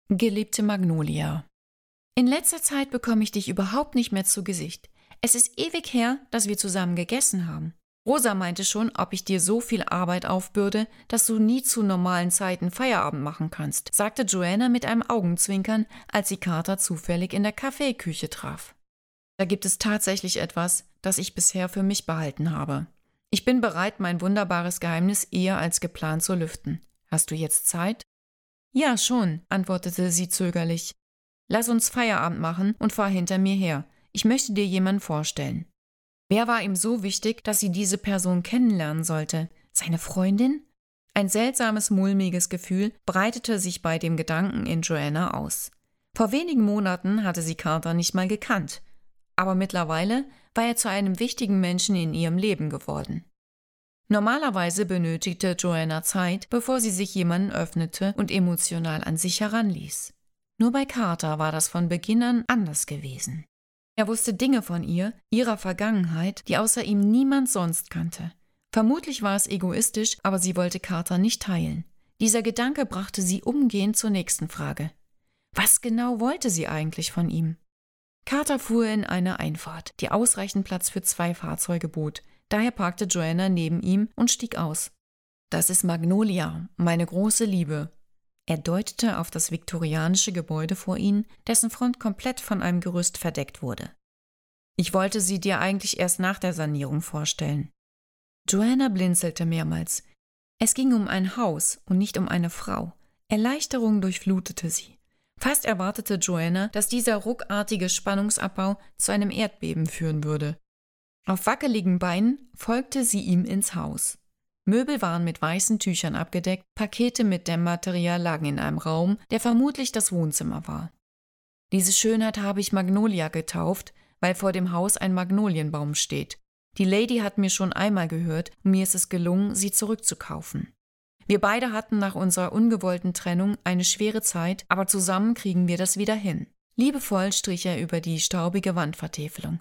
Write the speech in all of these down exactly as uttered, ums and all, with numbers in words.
Geliebte Magnolia, in letzter Zeit bekomme ich dich überhaupt nicht mehr zu Gesicht. Es ist ewig her, dass wir zusammen gegessen haben. Rosa meinte schon, ob ich dir so viel Arbeit aufbürde, dass du nie zu normalen Zeiten Feierabend machen kannst, sagte Joanna mit einem Augenzwinkern, als sie Carter zufällig in der Kaffeeküche traf. Da gibt es tatsächlich etwas, das ich bisher für mich behalten habe. Ich bin bereit, mein wunderbares Geheimnis eher als geplant zu lüften. Hast du jetzt Zeit? Ja, schon, antwortete sie zögerlich. Lass uns Feierabend machen und fahr hinter mir her. Ich möchte dir jemanden vorstellen. Wer war ihm so wichtig, dass sie diese Person kennenlernen sollte? Seine Freundin? Ein seltsames, mulmiges Gefühl breitete sich bei dem Gedanken in Joanna aus. Vor wenigen Monaten hatte sie Carter nicht mal gekannt. Aber mittlerweile war er zu einem wichtigen Menschen in ihrem Leben geworden. Normalerweise benötigte Joanna Zeit, bevor sie sich jemandem öffnete und emotional an sich heranließ. Nur bei Carter war das von Beginn an anders gewesen. Er wusste Dinge von ihr, ihrer Vergangenheit, die außer ihm niemand sonst kannte. Vermutlich war es egoistisch, aber sie wollte Carter nicht teilen. Dieser Gedanke brachte sie umgehend zur nächsten Frage. Was genau wollte sie eigentlich von ihm? Carter fuhr in eine Einfahrt, die ausreichend Platz für zwei Fahrzeuge bot. Daher parkte Joanna neben ihm und stieg aus. Das ist Magnolia, meine große Liebe. Er deutete auf das viktorianische Gebäude vor ihnen, dessen Front komplett von einem Gerüst verdeckt wurde. Ich wollte sie dir eigentlich erst nach der Sanierung vorstellen. Joanna blinzelte mehrmals. Es ging um ein Haus und nicht um eine Frau. Erleichterung durchflutete sie. Fast erwartete Joanna, dass dieser ruckartige Spannungsabbau zu einem Erdbeben führen würde. Auf wackeligen Beinen folgte sie ihm ins Haus. Möbel waren mit weißen Tüchern abgedeckt, Pakete mit Dämmmaterial lagen in einem Raum, der vermutlich das Wohnzimmer war. Diese Schönheit habe ich Magnolia getauft, weil vor dem Haus ein Magnolienbaum steht. Die Lady hat mir schon einmal gehört und mir ist es gelungen, sie zurückzukaufen. Wir beide hatten nach unserer ungewollten Trennung eine schwere Zeit, aber zusammen kriegen wir das wieder hin. Liebevoll strich er über die staubige Wandvertäfelung.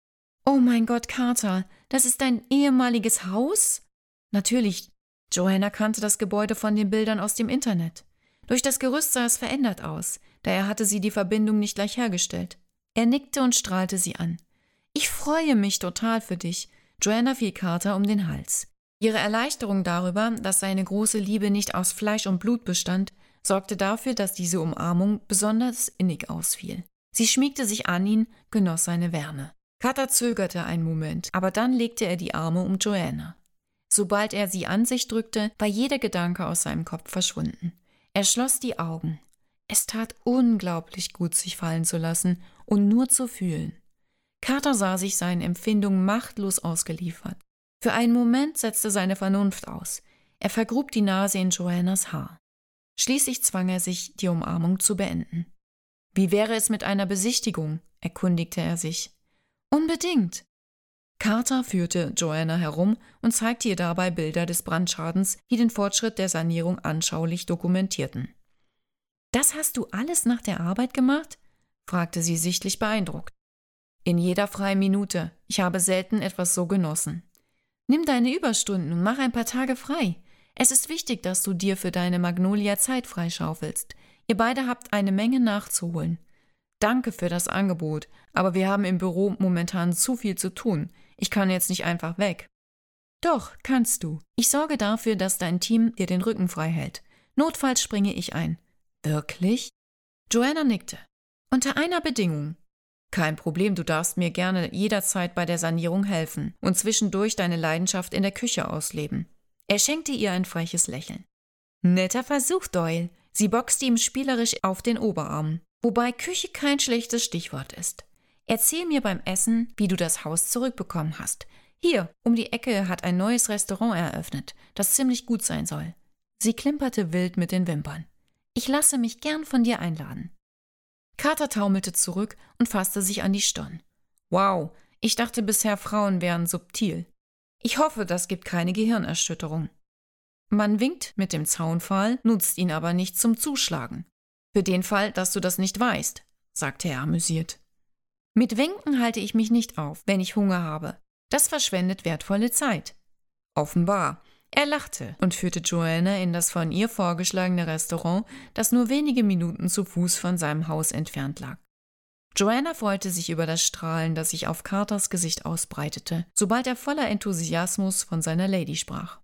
Oh mein Gott, Carter, das ist dein ehemaliges Haus? Natürlich, Joanna kannte das Gebäude von den Bildern aus dem Internet. Durch das Gerüst sah es verändert aus, daher hatte sie die Verbindung nicht gleich hergestellt. Er nickte und strahlte sie an. Ich freue mich total für dich. Joanna fiel Carter um den Hals. Ihre Erleichterung darüber, dass seine große Liebe nicht aus Fleisch und Blut bestand, sorgte dafür, dass diese Umarmung besonders innig ausfiel. Sie schmiegte sich an ihn, genoss seine Wärme. Carter zögerte einen Moment, aber dann legte er die Arme um Joanna. Sobald er sie an sich drückte, war jeder Gedanke aus seinem Kopf verschwunden. Er schloss die Augen. Es tat unglaublich gut, sich fallen zu lassen und nur zu fühlen. Carter sah sich seinen Empfindungen machtlos ausgeliefert. Für einen Moment setzte seine Vernunft aus. Er vergrub die Nase in Joannas Haar. Schließlich zwang er sich, die Umarmung zu beenden. Wie wäre es mit einer Besichtigung? Erkundigte er sich. Unbedingt. Carter führte Joanna herum und zeigte ihr dabei Bilder des Brandschadens, die den Fortschritt der Sanierung anschaulich dokumentierten. »Das hast du alles nach der Arbeit gemacht?« fragte sie sichtlich beeindruckt. »In jeder freien Minute. Ich habe selten etwas so genossen. Nimm deine Überstunden und mach ein paar Tage frei. Es ist wichtig, dass du dir für deine Magnolia Zeit freischaufelst. Ihr beide habt eine Menge nachzuholen. Danke für das Angebot, aber wir haben im Büro momentan zu viel zu tun. Ich kann jetzt nicht einfach weg.« »Doch, kannst du. Ich sorge dafür, dass dein Team dir den Rücken frei hält. Notfalls springe ich ein.« »Wirklich?« Joanna nickte. »Unter einer Bedingung.« »Kein Problem, du darfst mir gerne jederzeit bei der Sanierung helfen und zwischendurch deine Leidenschaft in der Küche ausleben.« Er schenkte ihr ein freches Lächeln. »Netter Versuch, Doyle.« Sie boxte ihm spielerisch auf den Oberarm. Wobei Küche kein schlechtes Stichwort ist. Erzähl mir beim Essen, wie du das Haus zurückbekommen hast. Hier, um die Ecke hat ein neues Restaurant eröffnet, das ziemlich gut sein soll. Sie klimperte wild mit den Wimpern. Ich lasse mich gern von dir einladen. Carter taumelte zurück und fasste sich an die Stirn. Wow, ich dachte bisher, Frauen wären subtil. Ich hoffe, das gibt keine Gehirnerschütterung. Man winkt mit dem Zaunpfahl, nutzt ihn aber nicht zum Zuschlagen. Für den Fall, dass du das nicht weißt, sagte er amüsiert. Mit Winken halte ich mich nicht auf, wenn ich Hunger habe. Das verschwendet wertvolle Zeit. Offenbar. Er lachte und führte Joanna in das von ihr vorgeschlagene Restaurant, das nur wenige Minuten zu Fuß von seinem Haus entfernt lag. Joanna freute sich über das Strahlen, das sich auf Carters Gesicht ausbreitete, sobald er voller Enthusiasmus von seiner Lady sprach.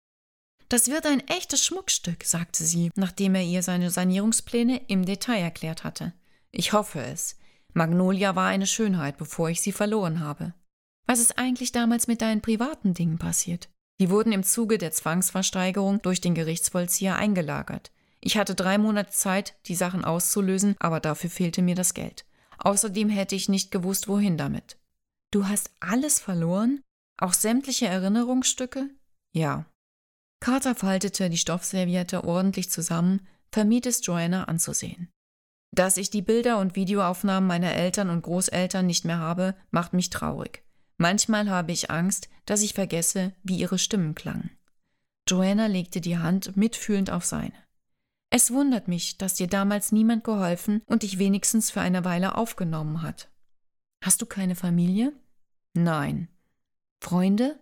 »Das wird ein echtes Schmuckstück«, sagte sie, nachdem er ihr seine Sanierungspläne im Detail erklärt hatte. »Ich hoffe es. Magnolia war eine Schönheit, bevor ich sie verloren habe. Was ist eigentlich damals mit deinen privaten Dingen passiert? Die wurden im Zuge der Zwangsversteigerung durch den Gerichtsvollzieher eingelagert. Ich hatte drei Monate Zeit, die Sachen auszulösen, aber dafür fehlte mir das Geld. Außerdem hätte ich nicht gewusst, wohin damit.« »Du hast alles verloren? Auch sämtliche Erinnerungsstücke?« »Ja.« Carter faltete die Stoffserviette ordentlich zusammen, vermied es Joanna anzusehen. »Dass ich die Bilder und Videoaufnahmen meiner Eltern und Großeltern nicht mehr habe, macht mich traurig. Manchmal habe ich Angst, dass ich vergesse, wie ihre Stimmen klangen.« Joanna legte die Hand mitfühlend auf seine. »Es wundert mich, dass dir damals niemand geholfen und dich wenigstens für eine Weile aufgenommen hat. Hast du keine Familie?« »Nein.« »Freunde?«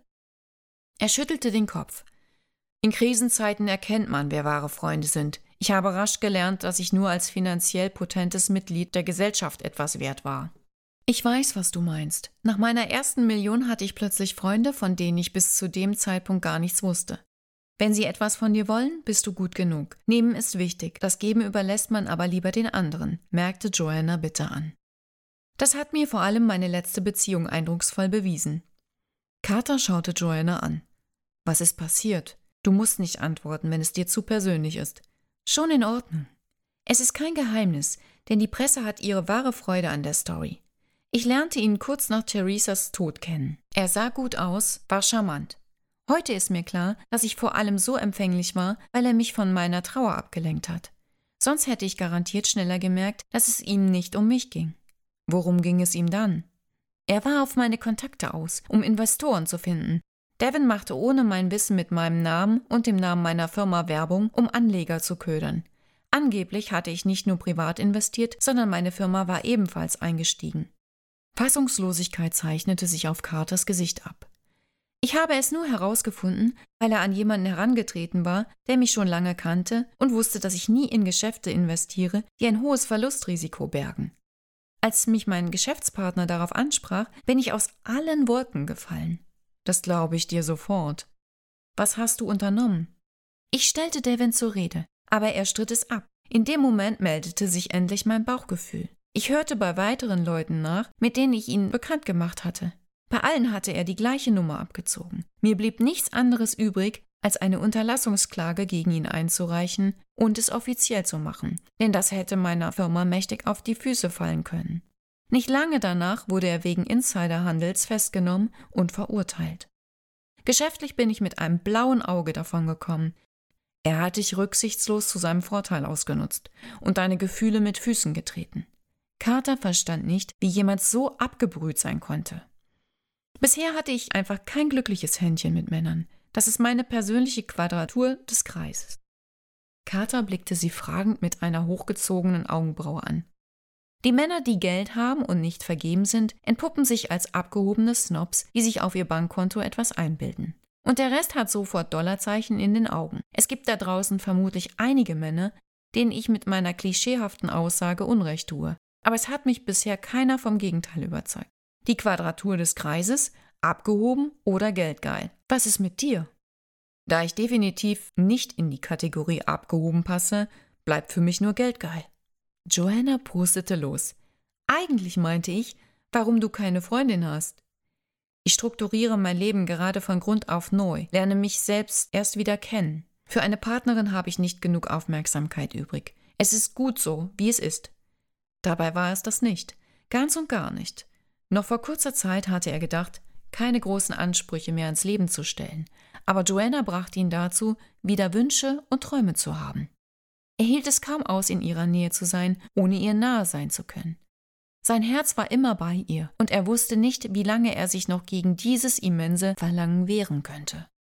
Er schüttelte den Kopf. »In Krisenzeiten erkennt man, wer wahre Freunde sind. Ich habe rasch gelernt, dass ich nur als finanziell potentes Mitglied der Gesellschaft etwas wert war.« »Ich weiß, was du meinst. Nach meiner ersten Million hatte ich plötzlich Freunde, von denen ich bis zu dem Zeitpunkt gar nichts wusste. Wenn sie etwas von dir wollen, bist du gut genug. Nehmen ist wichtig, das Geben überlässt man aber lieber den anderen«, merkte Joanna bitter an. »Das hat mir vor allem meine letzte Beziehung eindrucksvoll bewiesen.« Carter schaute Joanna an. »Was ist passiert? Du musst nicht antworten, wenn es dir zu persönlich ist.« »Schon in Ordnung. Es ist kein Geheimnis, denn die Presse hat ihre wahre Freude an der Story. Ich lernte ihn kurz nach Theresas Tod kennen. Er sah gut aus, war charmant. Heute ist mir klar, dass ich vor allem so empfänglich war, weil er mich von meiner Trauer abgelenkt hat. Sonst hätte ich garantiert schneller gemerkt, dass es ihm nicht um mich ging. Worum ging es ihm dann? Er war auf meine Kontakte aus, um Investoren zu finden. Devin machte ohne mein Wissen mit meinem Namen und dem Namen meiner Firma Werbung, um Anleger zu ködern. Angeblich hatte ich nicht nur privat investiert, sondern meine Firma war ebenfalls eingestiegen.« Fassungslosigkeit zeichnete sich auf Carters Gesicht ab. »Ich habe es nur herausgefunden, weil er an jemanden herangetreten war, der mich schon lange kannte und wusste, dass ich nie in Geschäfte investiere, die ein hohes Verlustrisiko bergen. Als mich mein Geschäftspartner darauf ansprach, bin ich aus allen Wolken gefallen.« »Das glaube ich dir sofort. Was hast du unternommen?« »Ich stellte Devin zur Rede, aber er stritt es ab. In dem Moment meldete sich endlich mein Bauchgefühl. Ich hörte bei weiteren Leuten nach, mit denen ich ihn bekannt gemacht hatte. Bei allen hatte er die gleiche Nummer abgezogen. Mir blieb nichts anderes übrig, als eine Unterlassungsklage gegen ihn einzureichen und es offiziell zu machen, denn das hätte meiner Firma mächtig auf die Füße fallen können. Nicht lange danach wurde er wegen Insiderhandels festgenommen und verurteilt. Geschäftlich bin ich mit einem blauen Auge davongekommen. Er hat dich rücksichtslos zu seinem Vorteil ausgenutzt und deine Gefühle mit Füßen getreten.« Carter verstand nicht, wie jemand so abgebrüht sein konnte. »Bisher hatte ich einfach kein glückliches Händchen mit Männern. Das ist meine persönliche Quadratur des Kreises.« Carter blickte sie fragend mit einer hochgezogenen Augenbraue an. Die Männer, die Geld haben und nicht vergeben sind, entpuppen sich als abgehobene Snobs, die sich auf ihr Bankkonto etwas einbilden. Und der Rest hat sofort Dollarzeichen in den Augen. Es gibt da draußen vermutlich einige Männer, denen ich mit meiner klischeehaften Aussage Unrecht tue. Aber es hat mich bisher keiner vom Gegenteil überzeugt. Die Quadratur des Kreises, abgehoben oder geldgeil. Was ist mit dir? Da ich definitiv nicht in die Kategorie abgehoben passe, bleibt für mich nur geldgeil. Joanna prustete los. Eigentlich meinte ich, warum du keine Freundin hast. Ich strukturiere mein Leben gerade von Grund auf neu, lerne mich selbst erst wieder kennen. Für eine Partnerin habe ich nicht genug Aufmerksamkeit übrig. Es ist gut so, wie es ist. Dabei war es das nicht. Ganz und gar nicht. Noch vor kurzer Zeit hatte er gedacht, keine großen Ansprüche mehr ans Leben zu stellen. Aber Joanna brachte ihn dazu, wieder Wünsche und Träume zu haben. Er hielt es kaum aus, in ihrer Nähe zu sein, ohne ihr nahe sein zu können. Sein Herz war immer bei ihr, und er wusste nicht, wie lange er sich noch gegen dieses immense Verlangen wehren könnte.